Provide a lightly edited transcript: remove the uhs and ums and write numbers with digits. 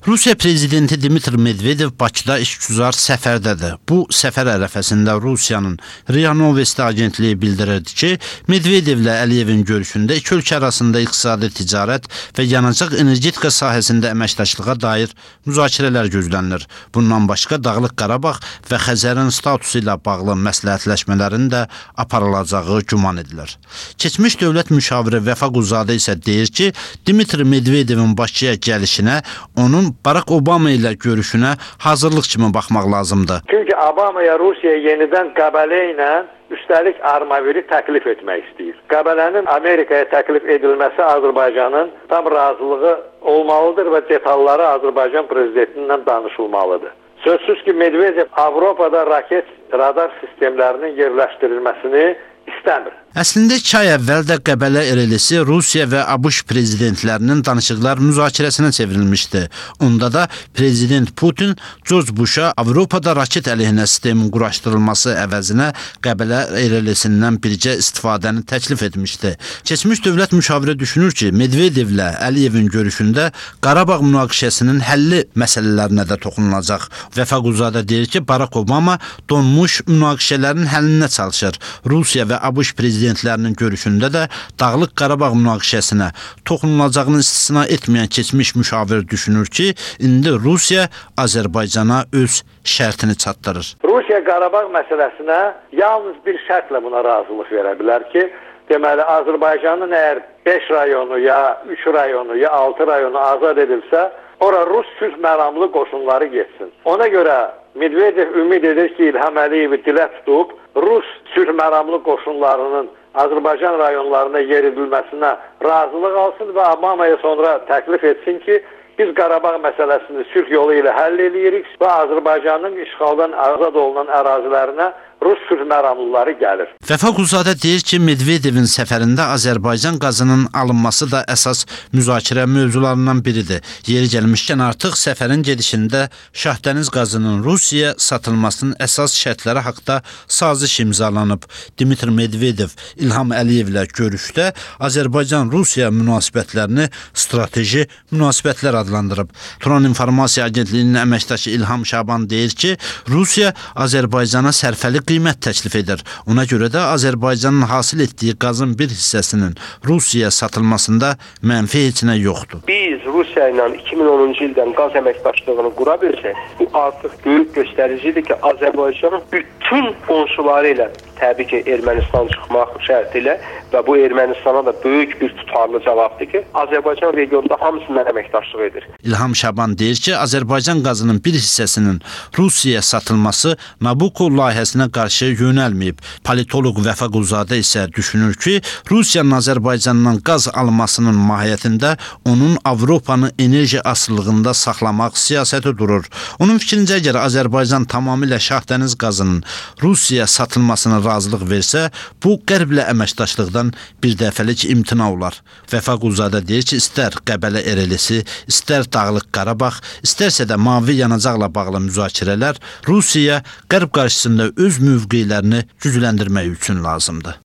Rusiya prezidenti Dmitri Medvedev Bakıda işgüzar səfərdədir. Bu səfər ərəfəsində Rusiyanın RIA Novosti agentliyi bildirirdi ki, Medvedevlə Əliyevin görüşündə iki ölkə arasında iqtisadi ticarət və yanacaq energetika sahəsində əməkdaşlığa dair müzakirələr gözlənilir. Bundan başqa Dağlıq Qarabağ və Xəzərin statusu ilə bağlı məsləhətləşmələrin də aparılacağı güman edilir. Keçmiş dövlət müşaviri Vəfa Quzadə isə deyir ki, Dmitri Medvedevin Bakıya gəlişinə onun Barack Obama ilə görüşünə hazırlıq kimi baxmaq lazımdır. Çünki Obama'ya Rusiya yenidən Qəbələ ilə üstəlik armaviri təklif etmək istəyir. Qəbələnin Amerikaya təklif edilməsi Azərbaycanın tam razılığı olmalıdır və detalları Azərbaycan prezidentindən danışılmalıdır. Sözsüz ki, Medvedev Avropada raket radar sistemlərinin yerləşdirilməsini istəmir. Əslində 2 ay əvvəl də Qəbələ RLS Rusiya və ABŞ prezidentlərinin danışıqlar müzakirəsinə çevrilmişdi. Onda da prezident Putin George Bush'a Avropada raket əleyhinə sistemin quraşdırılması əvəzinə Qəbələ RLS-indən birgə istifadəni təklif etmişdi. Keçmiş dövlət müşaviri düşünür ki, Medvedevlə Əliyevin görüşündə Qarabağ münaqişəsinin həlli məsələlərinə də toxunulacaq. Vəfa Quzadə deyir ki, Barack Obama donmuş münaqişələrin həllinə çalışır. Rusiya və ABŞ prezidentlərinin görüşündə də Dağlıq Qarabağ münaqişəsinə toxunulacağını istisna etməyən keçmiş müşavir düşünür ki, indi Rusiya Azərbaycana öz şərtini çatdırır. Rusiya Qarabağ məsələsinə yalnız bir şərtlə buna razılıq verə bilər ki, deməli Azərbaycanın əgər 5 rayonu ya 3 rayonu ya 6 rayonu azad edilsə, ora Rus sülh məramlı qoşunları getsin. Ona görə Medvedev ümid edir ki, İlham Əliyevi dilə tutub Rus sülh məramlı qoşunlarının Azərbaycan rayonlarına yeridilməsinə razılıq alsın və Obama'ya sonra təklif etsin ki, biz Qarabağ məsələsini sülh yolu ilə həll edirik və Azərbaycanın işğaldan azad olunan ərazilərinə Rus sülh məramlıları gəlir. Vəfa Quzadə deyir ki, Medvedevin səfərində Azərbaycan qazının alınması da əsas müzakirə mövzularından biridir. Yeri gəlmişkən artıq səfərin gedişində Şahdəniz qazının Rusiyaya satılmasının əsas şərtləri haqda saziş imzalanıb. Dmitri Medvedev İlham Əliyevlə görüşdə Azərbaycan-Rusiya münasibətlərini strateji münasibətlər adlandırıb. Turan İnformasiya Agentliyinin əməkdaşı İlham Şaban deyir ki, Rusiya Azərbaycana sərfəli qiymət təklif edir. Ona görə də Azərbaycanın hasil etdiyi qazın bir hissəsinin Rusiyaya satılmasında mənfi heç nə yoxdur. Biz Rusiya ilə 2010-cu ildən qaz əməkdaşlığını qura bilsək, bu artıq böyük göstəricidir ki, Azərbaycanın bütün qonşuları ilə, təbii ki, Ermənistan çıxmaq şərti ilə və bu Ermənistana da böyük bir tutarlı cavabdır ki, Azərbaycan regionda hamısından əməkdaşlıq edir. İlham Şaban deyir ki, Azərbaycan qazının bir hissəsinin Rusiyaya satılması Nabucco layihəsinə qarşı yönəlməyib. Politoloq Vəfa Quzadə isə düşünür ki, Rusiyanın Azərbaycandan qaz almasının mahiyyətində onun Avropanı enerji asılılığında saxlamaq siyasəti durur. Onun fikrincə, əgər Azərbaycan tamamilə Şahdəniz qazının Rusiyaya satılmasına razılıq versə, bu Qərblə əməkdaşlıqdan bir dəfəlik imtina olar. Vəfa Quzadə deyir ki, istər Qəbələ RLS-i, istər Dağlıq Qarabağ, istərsə də mavi yanacaqla bağlı müzakirələr Rusiyaya Qərb qarşısında öz mövqeylərini gücləndirmək üçün lazımdır.